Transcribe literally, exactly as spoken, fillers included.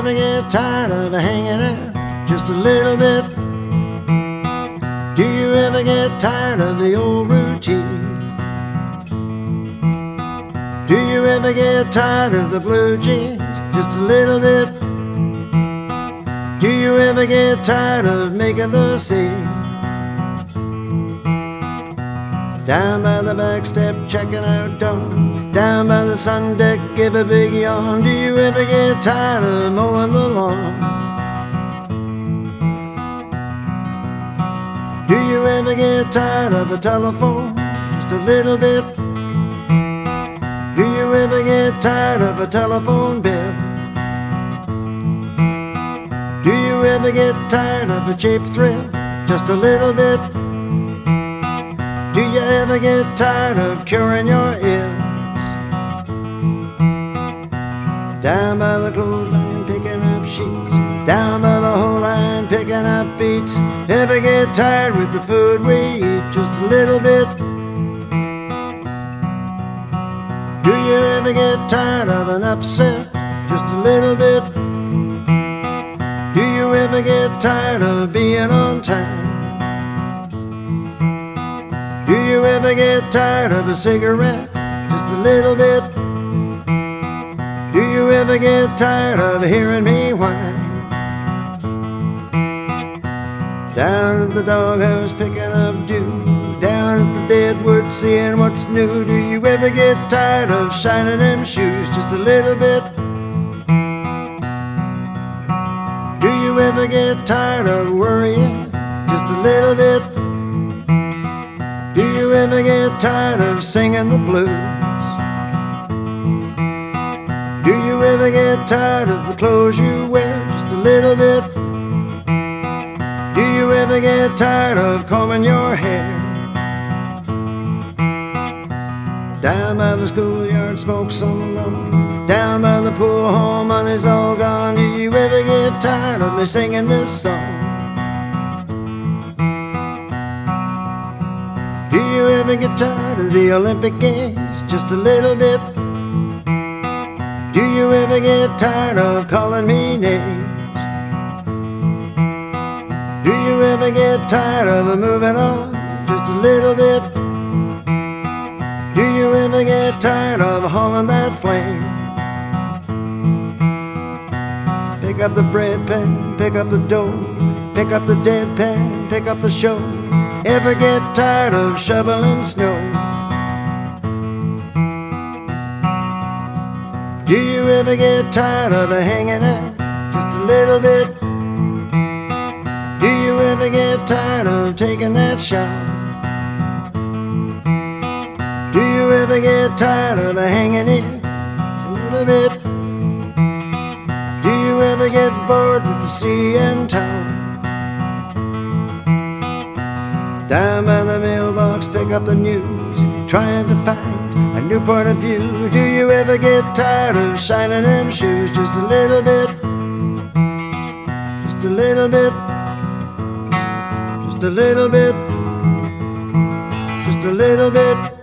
ever get tired of hanging out just a little bit? Do you ever get tired of the old routine? Do you ever get tired of the blue jeans just a little bit? Do you ever get tired of making the scene? Down by the back step, checking out dawn. Down by the sun deck, give a big yawn. Do you ever get tired of mowing the lawn? Do you ever get tired of the telephone just a little bit? Do you ever get tired of a telephone bill? Do you ever get tired of a cheap thrill just a little bit? Do you ever get tired of curing your ills? Down by the clothesline picking up sheets, down by the whole line picking up beats. Ever get tired with the food we eat just a little bit? Do you ever get tired of an upset just a little bit? Do you ever get tired of being on time? Do you ever get tired of a cigarette just a little bit? Do you ever get tired of hearing me whine? Down at the doghouse picking up dew, down at the deadwood seeing what's new. Do you ever get tired of shining them shoes just a little bit? Do you ever get tired of worrying just a little bit? Do you ever get tired of singing the blues? Do you ever get tired of the clothes you wear just a little bit? Do you ever get tired of combing your hair? Down by the schoolyard, smoke's on the lawn. Down by the pool hall, money's all gone. Do you ever get tired of me singing this song? Do you ever get tired of the Olympic Games just a little bit? Do you ever get tired of calling me names? Do you ever get tired of moving on just a little bit? Do you ever get tired of hauling that flame? Pick up the bread pan, pick up the dough, pick up the deadpan, pick up the show. Ever get tired of shoveling snow? Do you ever get tired of hanging out just a little bit? Do you ever get tired of taking that shot? Do you ever get tired of hanging in a little bit? Do you ever get bored with the sea and tide? Down by the mailbox, pick up the news, trying to find a new point of view. Do you ever get tired of shining them shoes just a little bit? Just a little bit. Just a little bit. Just a little bit.